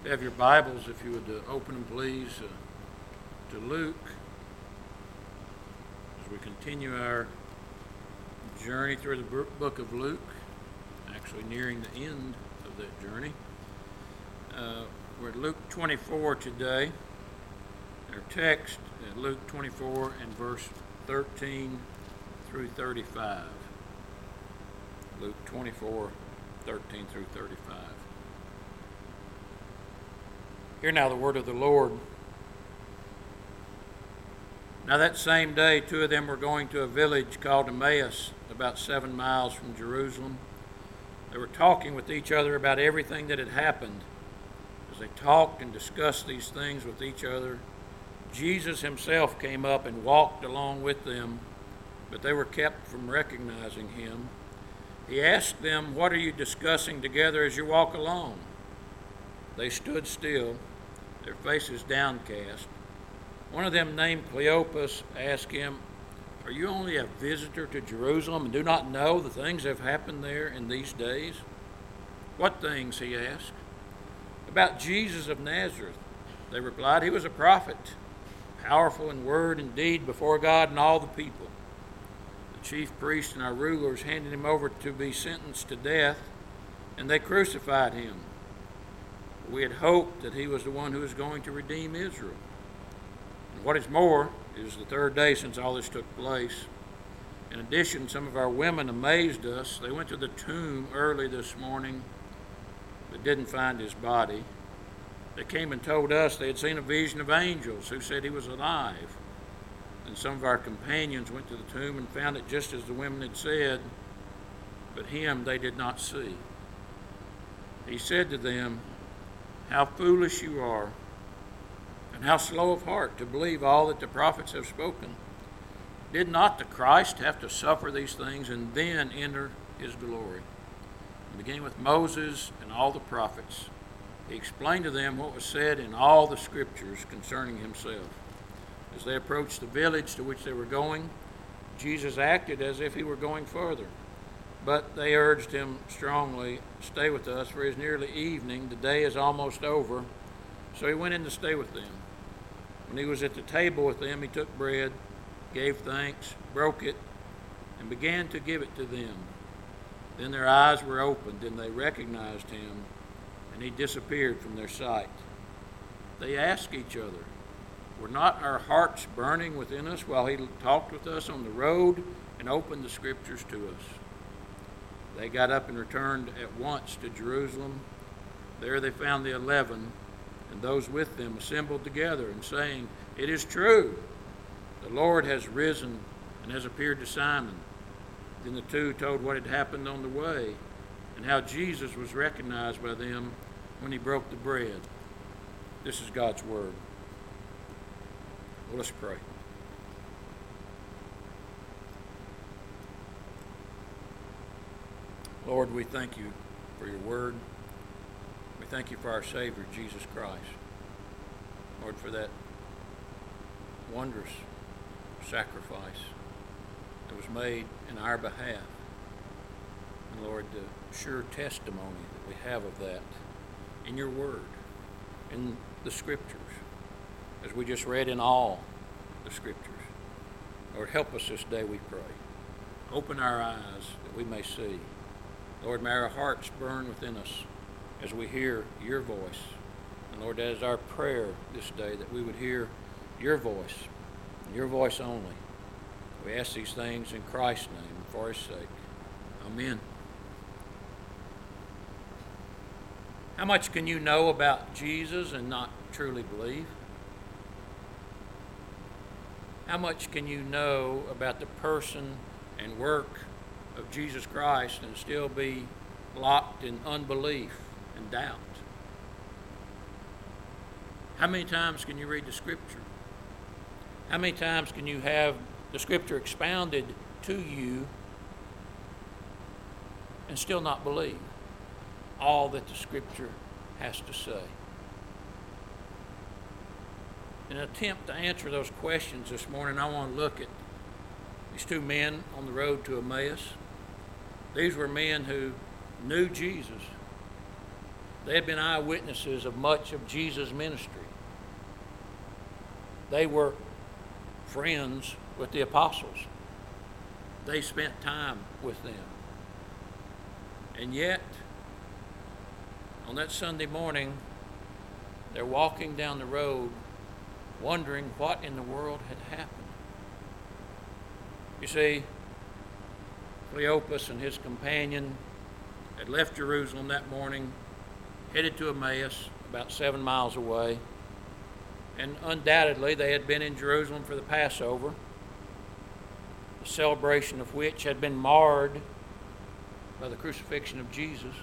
If you have your Bibles, if you would open them, please, to Luke, as we continue our journey through the book of Luke, actually nearing the end of that journey. We're at Luke 24 today. Our text at Luke 24 and verse 13 through 35. Luke 24, 13 through 35. Hear now the word of the Lord. Now that same day, two of them were going to a village called Emmaus, about 7 miles from Jerusalem. They were talking with each other about everything that had happened. As they talked and discussed these things with each other, Jesus himself came up and walked along with them, but they were kept from recognizing him. He asked them, "What are you discussing together as you walk along?" They stood still, their faces downcast. One of them, named Cleopas, asked him, "Are you only a visitor to Jerusalem and do not know the things that have happened there in these days?" "What things?" he asked. "About Jesus of Nazareth," they replied. "He was a prophet, powerful in word and deed before God and all the people. The chief priests and our rulers handed him over to be sentenced to death, and they crucified him. We had hoped that he was the one who was going to redeem Israel. And what is more, it was the third day since all this took place. In addition, some of our women amazed us. They went to the tomb early this morning, but didn't find his body. They came and told us they had seen a vision of angels who said he was alive. And some of our companions went to the tomb and found it just as the women had said, but him they did not see." He said to them, "How foolish you are, and how slow of heart to believe all that the prophets have spoken. Did not the Christ have to suffer these things and then enter his glory?" And beginning with Moses and all the prophets, he explained to them what was said in all the scriptures concerning himself. As they approached the village to which they were going, Jesus acted as if he were going further. But they urged him strongly, "Stay with us, for it is nearly evening. The day is almost over." So he went in to stay with them. When he was at the table with them, he took bread, gave thanks, broke it, and began to give it to them. Then their eyes were opened, and they recognized him, and he disappeared from their sight. They asked each other, "Were not our hearts burning within us while he talked with us on the road and opened the scriptures to us?" They got up and returned at once to Jerusalem. There they found the 11, and those with them assembled together and saying, "It is true, the Lord has risen and has appeared to Simon." Then the two told what had happened on the way and how Jesus was recognized by them when he broke the bread. This is God's word. Well, let's pray. Lord, we thank you for your word. We thank you for our Savior, Jesus Christ. Lord, for that wondrous sacrifice that was made in our behalf. And Lord, the sure testimony that we have of that in your word, in the scriptures, as we just read in all the scriptures. Lord, help us this day, we pray. Open our eyes that we may see. Lord, may our hearts burn within us as we hear your voice. And Lord, that is our prayer this day, that we would hear your voice, and your voice only. We ask these things in Christ's name and for his sake. Amen. How much can you know about Jesus and not truly believe? How much can you know about the person and work of Jesus Christ and still be locked in unbelief and doubt? How many times can you read the scripture? How many times can you have the scripture expounded to you and still not believe all that the scripture has to say? In an attempt to answer those questions this morning, I want to look at these two men on the road to Emmaus. These were men who knew Jesus. They had been eyewitnesses of much of Jesus' ministry. They were friends with the apostles. They spent time with them. And yet, on that Sunday morning, they're walking down the road wondering what in the world had happened. You see, Cleopas and his companion had left Jerusalem that morning, headed to Emmaus, about 7 miles away. And undoubtedly, they had been in Jerusalem for the Passover, the celebration of which had been marred by the crucifixion of Jesus.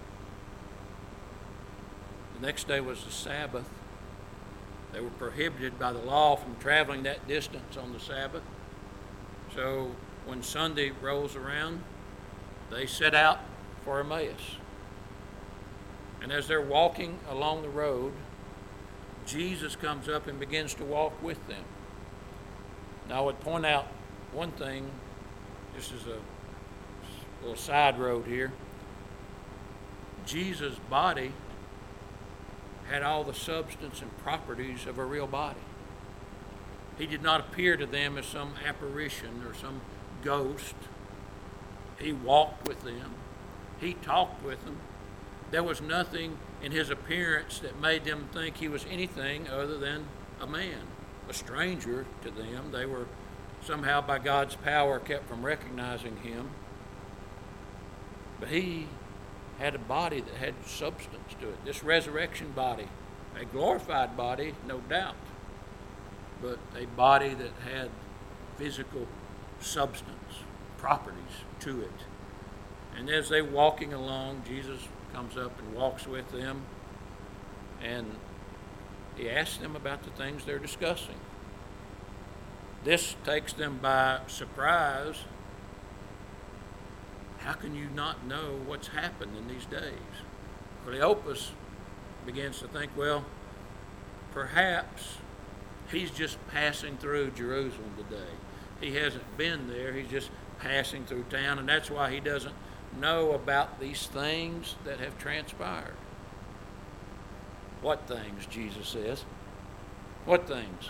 The next day was the Sabbath. They were prohibited by the law from traveling that distance on the Sabbath. So when Sunday rolls around, they set out for Emmaus. And as they're walking along the road, Jesus comes up and begins to walk with them. Now I would point out one thing, just as a little side road here. Jesus' body had all the substance and properties of a real body. He did not appear to them as some apparition or some ghost. He walked with them. He talked with them. There was nothing in his appearance that made them think he was anything other than a man, a stranger to them. They were somehow, by God's power, kept from recognizing him. But he had a body that had substance to it. This resurrection body, a glorified body, no doubt, but a body that had physical substance, properties to it. And as they're walking along, Jesus comes up and walks with them, and he asks them about the things they're discussing. This takes them by surprise. How can you not know what's happened in these days? Cleopas begins to think, well, perhaps he's just passing through Jerusalem today. He hasn't been there. He's just passing through town, and that's why he doesn't know about these things that have transpired. What things, Jesus says? What things?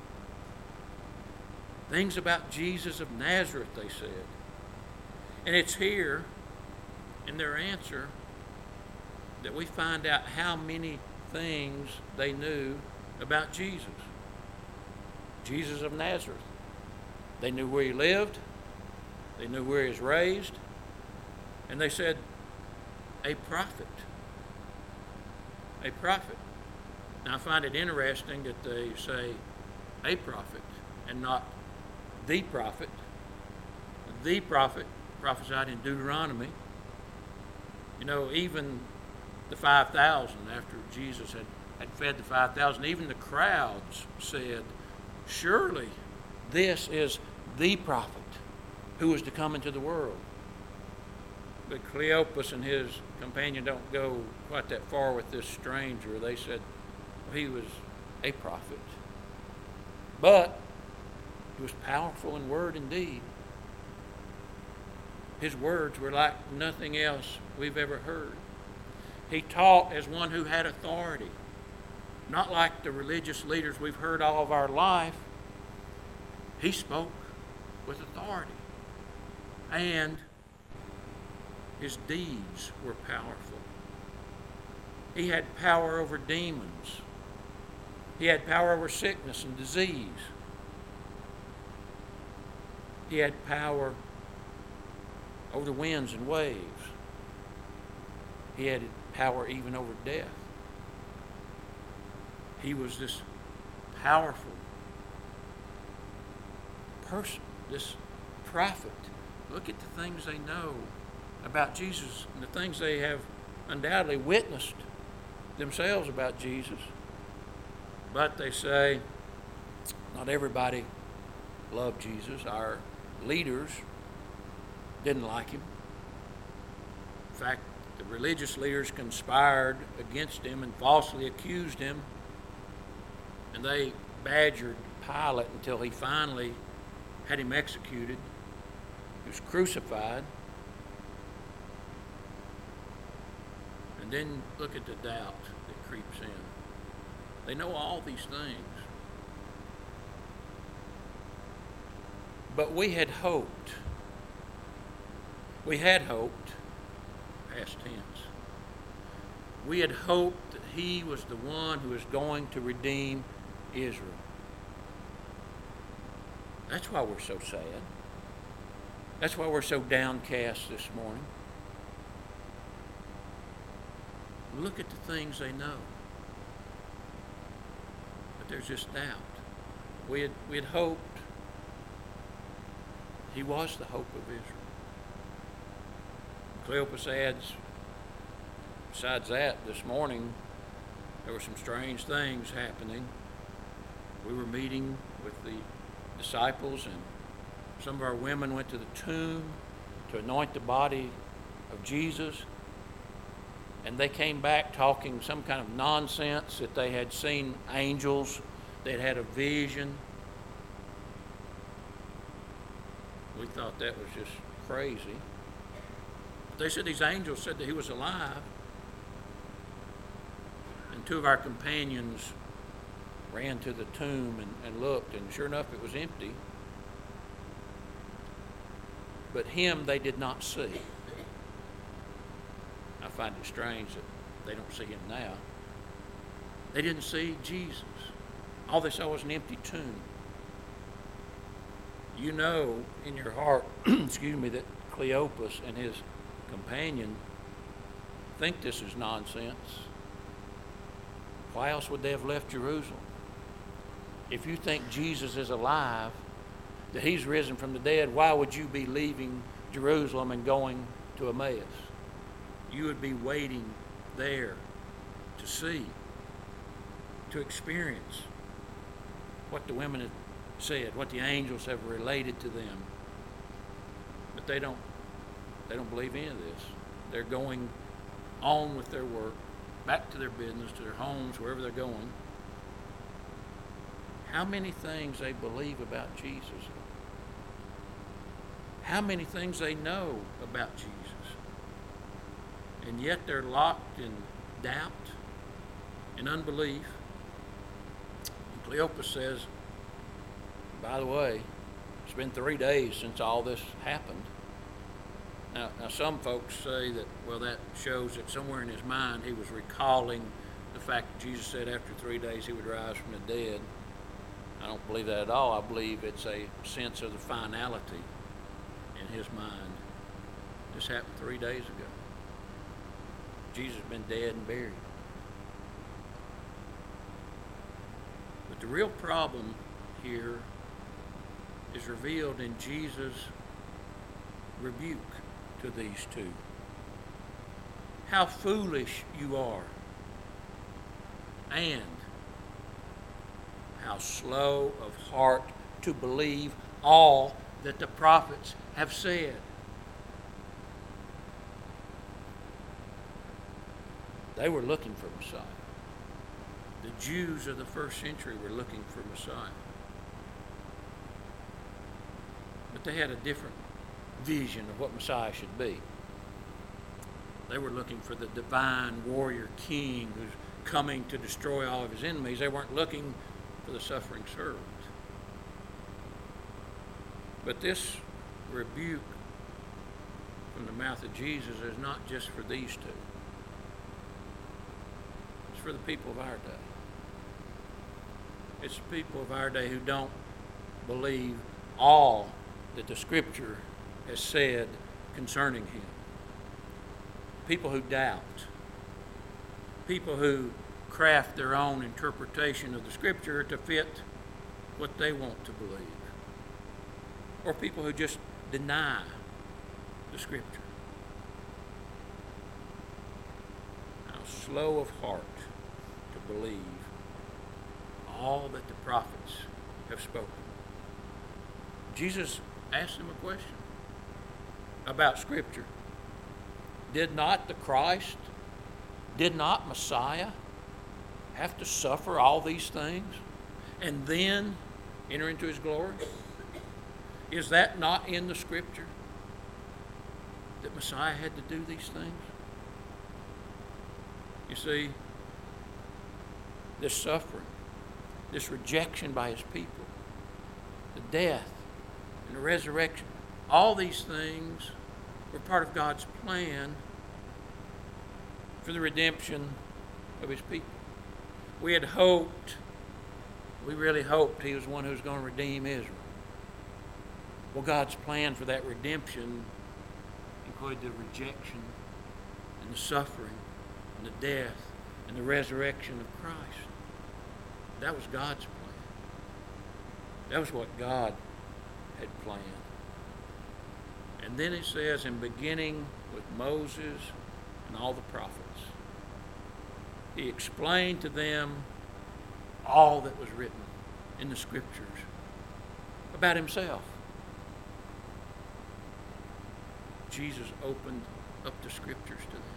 Things about Jesus of Nazareth, they said. And it's here, in their answer, that we find out how many things they knew about Jesus. Jesus of Nazareth. They knew where he lived. They knew where he was raised. And they said, a prophet. A prophet. Now I find it interesting that they say a prophet and not the prophet. The prophet prophesied in Deuteronomy. You know, even the 5,000, after Jesus had fed the 5,000, even the crowds said, surely this is the prophet who was to come into the world. But Cleopas and his companion don't go quite that far with this stranger. They said, well, he was a prophet. But he was powerful in word and deed. His words were like nothing else we've ever heard. He taught as one who had authority, not like the religious leaders we've heard all of our life. He spoke with authority, and his deeds were powerful. He had power over demons. He had power over sickness and disease. He had power over the winds and waves. He had power even over death. He was this powerful person, this prophet. Look at the things they know about Jesus and the things they have undoubtedly witnessed themselves about Jesus. But they say not everybody loved Jesus. Our leaders didn't like him. In fact, the religious leaders conspired against him and falsely accused him. And they badgered Pilate until he finally had him executed. He was crucified. And And then look at the doubt that creeps in. They know all these things. But we had hoped. We had hoped, past tense. We had hoped that he was the one who was going to redeem Israel. That's why we're so sad. That's why we're so downcast this morning. Look at the things they know. But there's just doubt. We had hoped he was the hope of Israel. Cleopas adds, besides that, this morning there were some strange things happening. We were meeting with the disciples, and some of our women went to the tomb to anoint the body of Jesus, and they came back talking some kind of nonsense that they had seen angels, they'd had a vision. We thought that was just crazy. They said these angels said that he was alive. And two of our companions ran to the tomb and looked, and sure enough, it was empty. But him they did not see. I find it strange that they don't see him now. They didn't see Jesus. All they saw was an empty tomb. You know in your heart, that Cleopas and his companion think this is nonsense. Why else would they have left Jerusalem? If you think Jesus is alive, that he's risen from the dead, why would you be leaving Jerusalem and going to Emmaus? You would be waiting there to see, to experience what the women have said, what the angels have related to them. But they don't believe any of this. They're going on with their work, back to their business, to their homes, wherever they're going. How many things they believe about Jesus? How many things they know about Jesus? And yet they're locked in doubt and unbelief. And Cleopas says, by the way, it's been 3 days since all this happened. Now some folks say that, well, that shows that somewhere in his mind he was recalling the fact that Jesus said after 3 days he would rise from the dead. I don't believe that at all. I believe it's a sense of the finality in his mind. This happened 3 days ago. Jesus has been dead and buried. But the real problem here is revealed in Jesus' rebuke to these two. How foolish you are, and how slow of heart to believe all that the prophets have said. They were looking for Messiah. The Jews of the first century were looking for Messiah. But they had a different vision of what Messiah should be. They were looking for the divine warrior king who's coming to destroy all of his enemies. They weren't looking for the suffering servant. But this rebuke from the mouth of Jesus is not just for these two. It's for the people of our day. It's the people of our day who don't believe all that the Scripture has said concerning him. People who doubt. People who craft their own interpretation of the Scripture to fit what they want to believe. Or people who just deny the Scripture. How slow of heart to believe all that the prophets have spoken. Jesus asked them a question about Scripture. Did not the Christ, did not Messiah have to suffer all these things and then enter into his glory? Is that not in the Scripture, that Messiah had to do these things? You see, this suffering, this rejection by his people, the death and the resurrection, all these things were part of God's plan for the redemption of his people. We had hoped, we really hoped he was one who was going to redeem Israel. Well, God's plan for that redemption included the rejection and the suffering and the death and the resurrection of Christ. That was God's plan. That was what God had planned. And then it says, in beginning with Moses and all the prophets, he explained to them all that was written in the Scriptures about himself. Jesus opened up the Scriptures to them.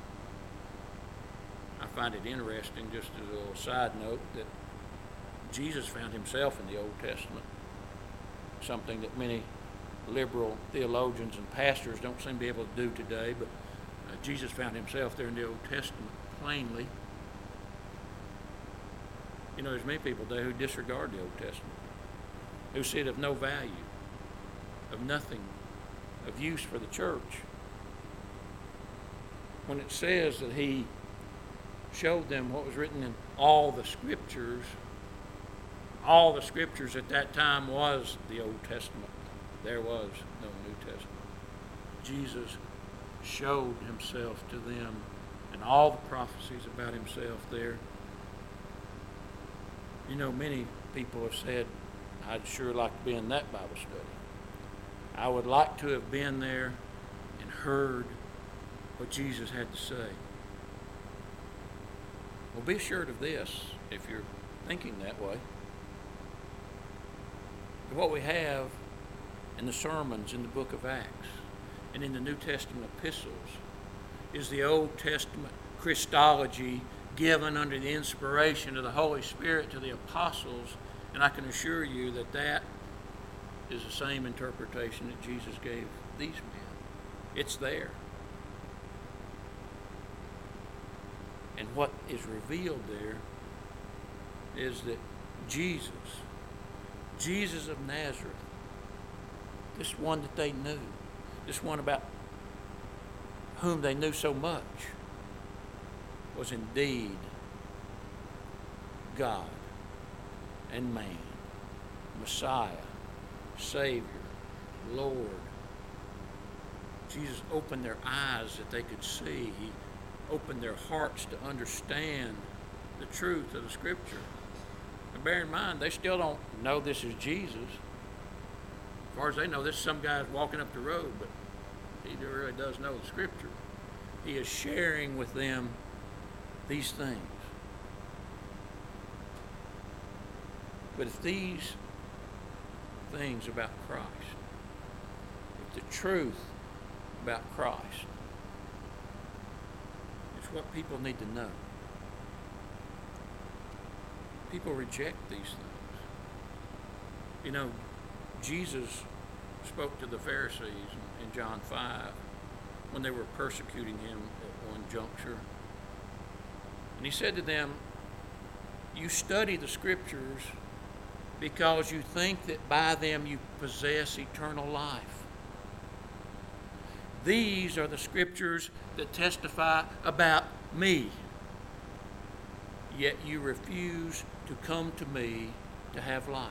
I find it interesting, just as a little side note, that Jesus found himself in the Old Testament, something that many liberal theologians and pastors don't seem to be able to do today, but Jesus found himself there in the Old Testament plainly. You know, there's many people today who disregard the Old Testament, who see it of no value, of nothing, of use for the church. When it says that he showed them what was written in all the Scriptures at that time was the Old Testament. There was no New Testament. Jesus showed himself to them and all the prophecies about himself there. You know, many people have said, I'd sure like to be in that Bible study. I would like to have been there and heard what Jesus had to say. Well, be assured of this, if you're thinking that way. What we have in the sermons in the book of Acts and in the New Testament epistles is the Old Testament Christology given under the inspiration of the Holy Spirit to the apostles, and I can assure you that that is the same interpretation that Jesus gave these men. It's there. And what is revealed there is that Jesus of Nazareth, this one that they knew, this one about whom they knew so much, was indeed God and man, Messiah, Savior, Lord. Jesus opened their eyes that they could see. He opened their hearts to understand the truth of the Scripture. And bear in mind, they still don't know this is Jesus. As far as they know, this is some guy walking up the road, but he really does know the Scripture. He is sharing with them these things. But if these things about Christ, if the truth about Christ, it's what people need to know. People reject these things. You know, Jesus spoke to the Pharisees in John 5 when they were persecuting him at one juncture. And he said to them, you study the Scriptures because you think that by them you possess eternal life. These are the Scriptures that testify about me. Yet you refuse to come to me to have life.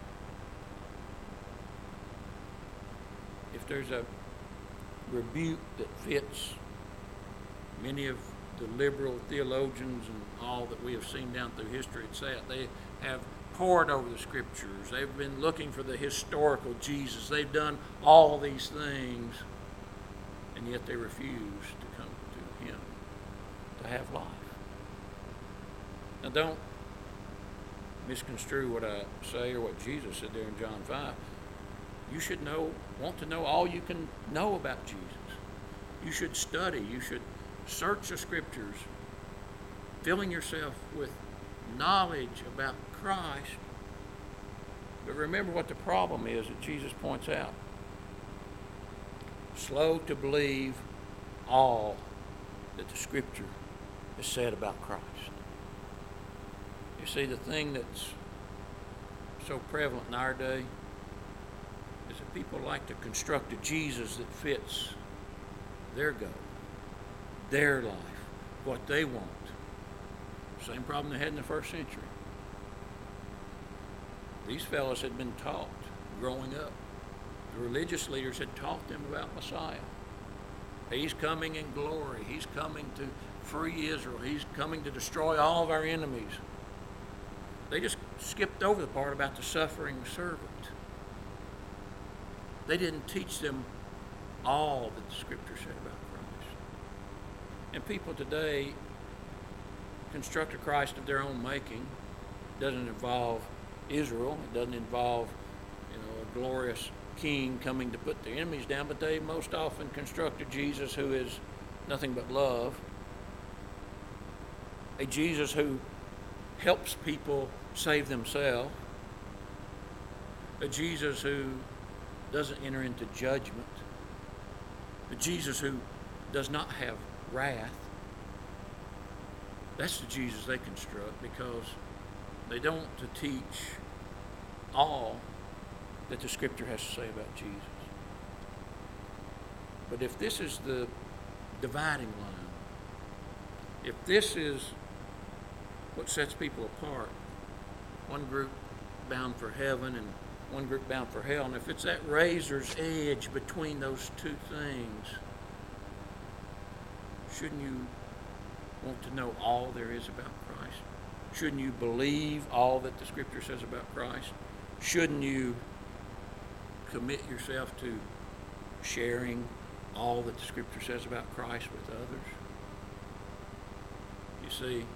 If there's a rebuke that fits many of the liberal theologians and all that we have seen down through history, it's that they have pored over the Scriptures. They've been looking for the historical Jesus. They've done all these things, and yet they refuse to come to him to have life. Now, don't misconstrue what I say or what Jesus said there in John 5. You should want to know all you can know about Jesus. You should study. You should search the Scriptures, filling yourself with knowledge about Christ. But remember what the problem is that Jesus points out. Slow to believe all that the Scripture is said about Christ. You see, the thing that's so prevalent in our day is that people like to construct a Jesus that fits their goal, their life, what they want. Same problem they had in the first century. These fellows had been taught growing up. The religious leaders had taught them about Messiah. He's coming in glory. He's coming to free Israel. He's coming to destroy all of our enemies. They just skipped over the part about the suffering servant. They didn't teach them all that the Scripture said about Christ. And people today construct a Christ of their own making. It doesn't involve Israel. It doesn't involve, a glorious king coming to put their enemies down, but they most often construct a Jesus who is nothing but love. A Jesus who helps people save themselves. A Jesus who doesn't enter into judgment. A Jesus who does not have wrath. That's the Jesus they construct, because they don't want to teach all that the Scripture has to say about Jesus. But if this is the dividing line, if this is what sets people apart, one group bound for heaven and one group bound for hell, and if it's that razor's edge between those two things, shouldn't you want to know all there is about Christ? Shouldn't you believe all that the Scripture says about Christ? Shouldn't you commit yourself to sharing all that the Scripture says about Christ with others? You see,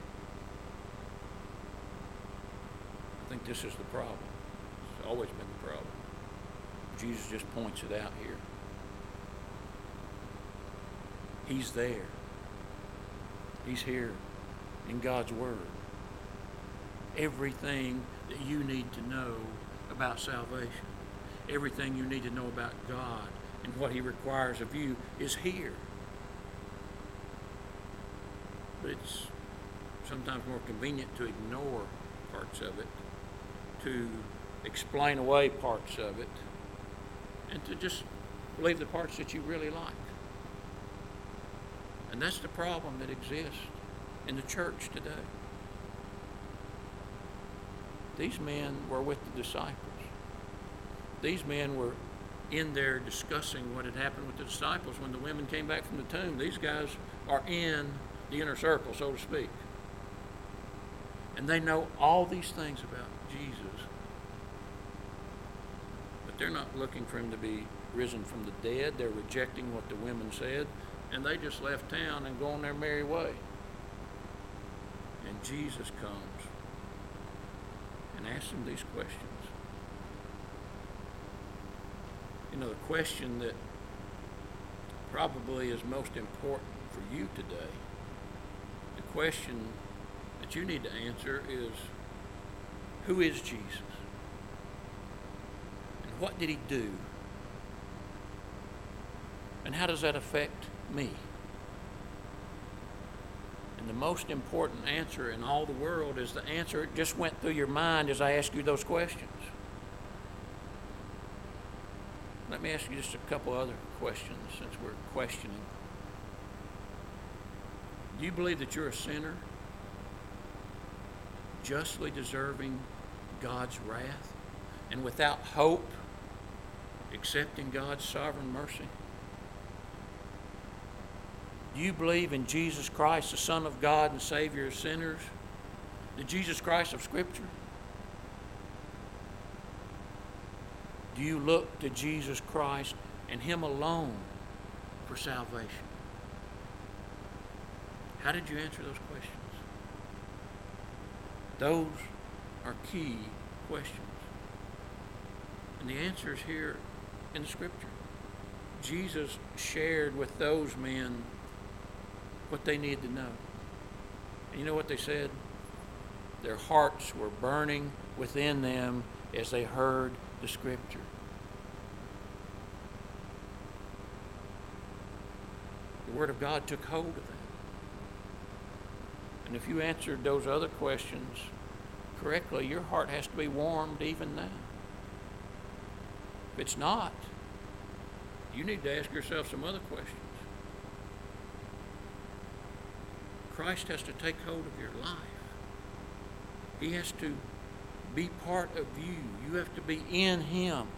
I think this is the problem. It's always been the problem. Jesus just points it out here. He's there. He's here in God's Word. Everything that you need to know about salvation, everything you need to know about God and what He requires of you is here. But it's sometimes more convenient to ignore parts of it, to explain away parts of it, and to just believe the parts that you really like. And that's the problem that exists in the church today. These men were with the disciples. These men were in there discussing what had happened with the disciples when the women came back from the tomb. These guys are in the inner circle, so to speak. And they know all these things about Jesus. But they're not looking for Him to be risen from the dead. They're rejecting what the women said. And they just left town and go on their merry way. And Jesus comes and asks them these questions. The question that probably is most important for you today, the question that you need to answer is, who is Jesus? And what did He do? And how does that affect me? And the most important answer in all the world is the answer that just went through your mind as I asked you those questions. Let me ask you just a couple other questions since we're questioning. Do you believe that you're a sinner, justly deserving God's wrath, and without hope, accepting God's sovereign mercy? Do you believe in Jesus Christ, the Son of God and Savior of sinners, the Jesus Christ of Scripture? Do you look to Jesus Christ and Him alone for salvation? How did you answer those questions? Those are key questions. And the answer is here in the Scripture. Jesus shared with those men what they needed to know. And you know what they said? Their hearts were burning within them as they heard the Scripture. The Word of God took hold of them. And if you answered those other questions correctly, your heart has to be warmed even now. If it's not, you need to ask yourself some other questions. Christ has to take hold of your life. He has to be part of you. You have to be in Him.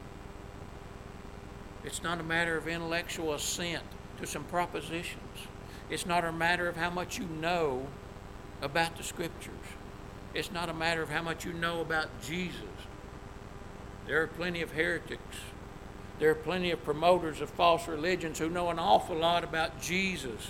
It's not a matter of intellectual assent to some propositions. It's not a matter of how much you know about the Scriptures. It's not a matter of how much you know about Jesus. There are plenty of heretics. There are plenty of promoters of false religions who know an awful lot about Jesus.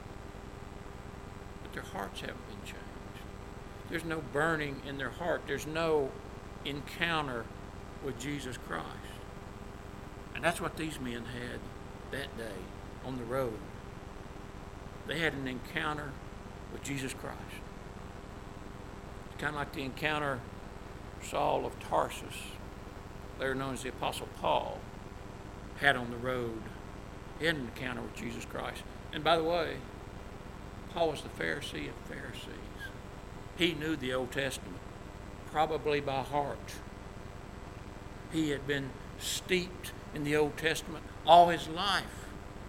But their hearts haven't been changed. There's no burning in their heart. There's no encounter with Jesus Christ. And that's what these men had that day on the road. They had an encounter with Jesus Christ. It's kind of like the encounter Saul of Tarsus, later known as the Apostle Paul, had on the road. He had an encounter with Jesus Christ. And by the way, Paul was the Pharisee of Pharisees. He knew the Old Testament, probably by heart. He had been steeped in the Old Testament all his life.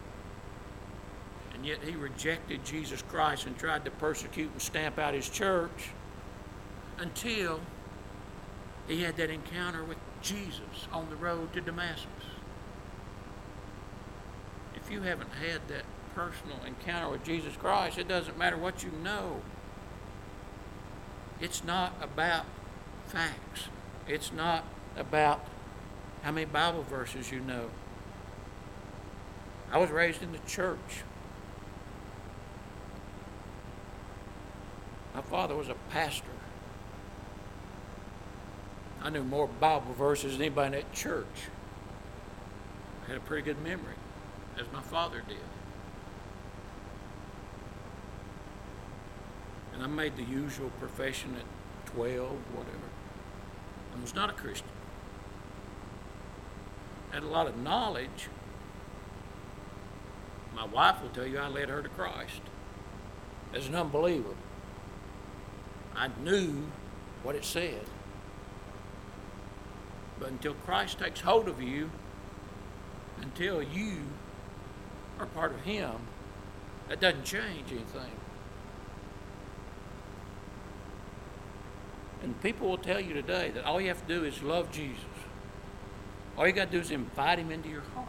And yet he rejected Jesus Christ and tried to persecute and stamp out his church until he had that encounter with Jesus on the road to Damascus. If you haven't had that personal encounter with Jesus Christ, it doesn't matter what you know. It's not about facts. It's not about how many Bible verses you know. I was raised in the church. My father was a pastor. I knew more Bible verses than anybody in that church. I had a pretty good memory, as my father did. And I made the usual profession at 12, whatever. I was not a Christian. I had a lot of knowledge. My wife will tell you I led her to Christ as an unbeliever. I knew what it said. But until Christ takes hold of you, until you are part of Him, that doesn't change anything. And people will tell you today that all you have to do is love Jesus. All you got to do is invite Him into your heart.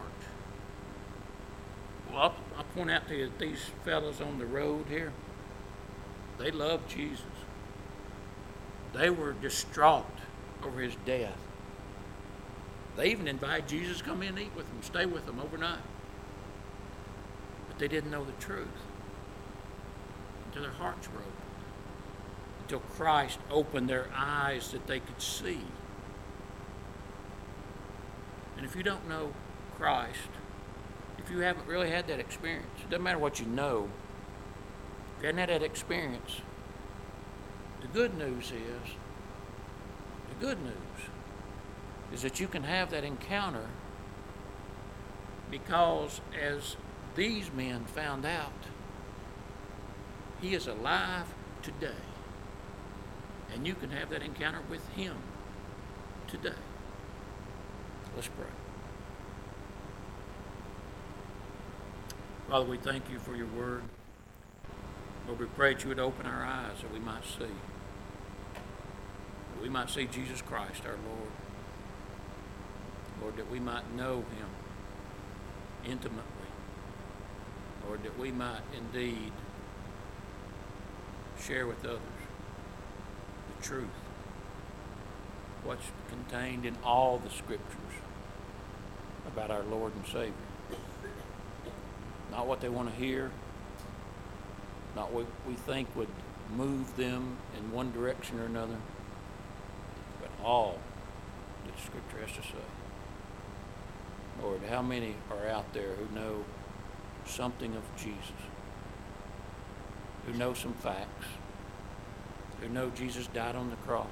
Well, I'll point out to you that these fellows on the road here, they loved Jesus. They were distraught over His death. They even invited Jesus to come in and eat with them, stay with them overnight. But they didn't know the truth until their hearts were opened, until Christ opened their eyes that they could see. And if you don't know Christ, if you haven't really had that experience, it doesn't matter what you know, if you haven't had that experience, the good news is that you can have that encounter, because as these men found out, He is alive today. And you can have that encounter with Him today. Let's pray. Father, we thank You for Your word. Lord, we pray that You would open our eyes that we might see. That we might see Jesus Christ, our Lord. Lord, that we might know Him intimately. Lord, that we might indeed share with others the truth, what's contained in all the Scriptures about our Lord and Savior. Not what they want to hear, not what we think would move them in one direction or another, but all that the Scripture has to say. Lord, how many are out there who know something of Jesus, who know some facts, who know Jesus died on the cross?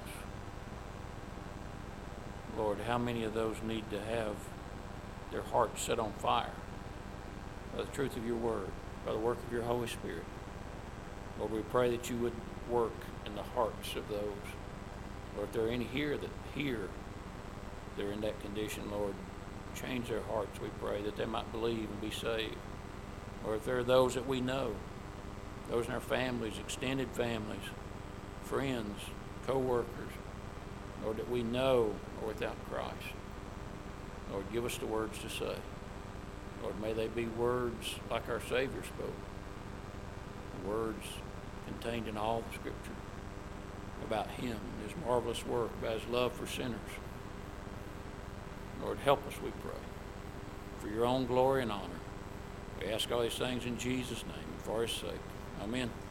Lord, how many of those need to have their hearts set on fire by the truth of Your word, by the work of Your Holy Spirit? Lord, we pray that you would work in the hearts of those. Lord, if there are any here they're in that condition, Lord, change their hearts, we pray, that they might believe and be saved. Or if there are those that we know, those in our families, extended families, friends, co-workers, Lord, that we know are without Christ. Lord, give us the words to say. Lord, may they be words like our Savior spoke, words contained in all the Scripture about Him and His marvelous work, about His love for sinners. Lord, help us, we pray, for your own glory and honor. We ask all these things in Jesus' name and for His sake. Amen.